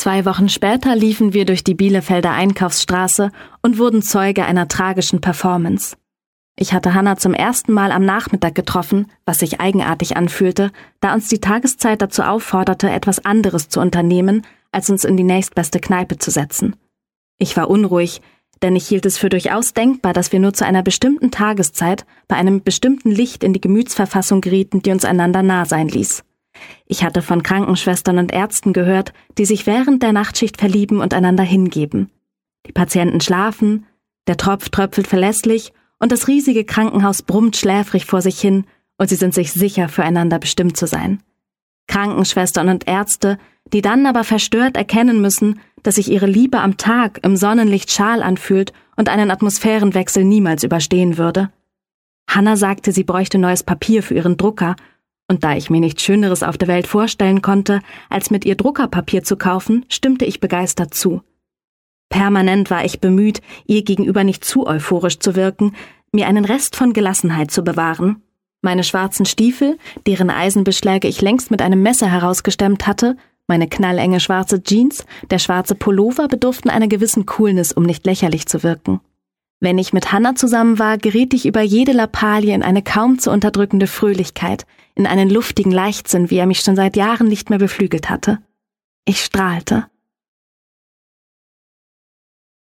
2 Wochen später liefen wir durch die Bielefelder Einkaufsstraße und wurden Zeuge einer tragischen Performance. Ich hatte Hannah zum ersten Mal am Nachmittag getroffen, was sich eigenartig anfühlte, da uns die Tageszeit dazu aufforderte, etwas anderes zu unternehmen, als uns in die nächstbeste Kneipe zu setzen. Ich war unruhig, denn ich hielt es für durchaus denkbar, dass wir nur zu einer bestimmten Tageszeit bei einem bestimmten Licht in die Gemütsverfassung gerieten, die uns einander nah sein ließ. Ich hatte von Krankenschwestern und Ärzten gehört, die sich während der Nachtschicht verlieben und einander hingeben. Die Patienten schlafen, der Tropf tröpfelt verlässlich und das riesige Krankenhaus brummt schläfrig vor sich hin und sie sind sich sicher, füreinander bestimmt zu sein. Krankenschwestern und Ärzte, die dann aber verstört erkennen müssen, dass sich ihre Liebe am Tag im Sonnenlicht schal anfühlt und einen Atmosphärenwechsel niemals überstehen würde. Hannah sagte, sie bräuchte neues Papier für ihren Drucker, und da ich mir nichts Schöneres auf der Welt vorstellen konnte, als mit ihr Druckerpapier zu kaufen, stimmte ich begeistert zu. Permanent war ich bemüht, ihr gegenüber nicht zu euphorisch zu wirken, mir einen Rest von Gelassenheit zu bewahren. Meine schwarzen Stiefel, deren Eisenbeschläge ich längst mit einem Messer herausgestemmt hatte, meine knallenge schwarze Jeans, der schwarze Pullover bedurften einer gewissen Coolness, um nicht lächerlich zu wirken. Wenn ich mit Hannah zusammen war, geriet ich über jede Lappalie in eine kaum zu unterdrückende Fröhlichkeit, in einen luftigen Leichtsinn, wie er mich schon seit Jahren nicht mehr beflügelt hatte. Ich strahlte.